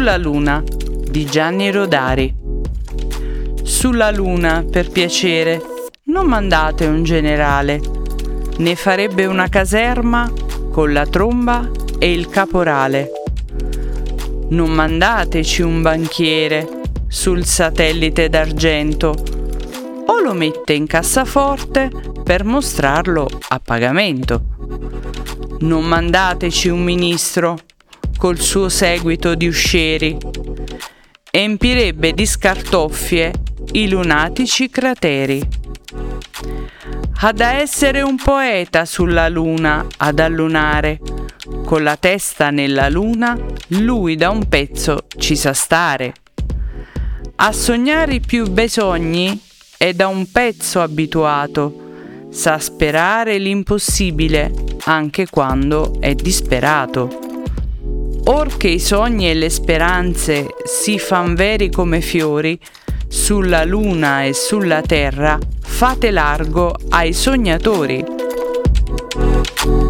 Sulla Luna di Gianni Rodari. Sulla Luna, per piacere, non mandate un generale, ne farebbe una caserma con la tromba e il caporale. Non mandateci un banchiere sul satellite d'argento, o lo mette in cassaforte per mostrarlo a pagamento. Non mandateci un ministro col suo seguito di uscieri, empirebbe di scartoffie i lunatici crateri. Ha da essere un poeta sulla Luna ad allunare, con la testa nella Luna lui da un pezzo ci sa stare. A sognare i più bei sogni è da un pezzo abituato, sa sperare l'impossibile anche quando è disperato. Or che i sogni e le speranze si fan veri come fiori, sulla Luna e sulla Terra fate largo ai sognatori.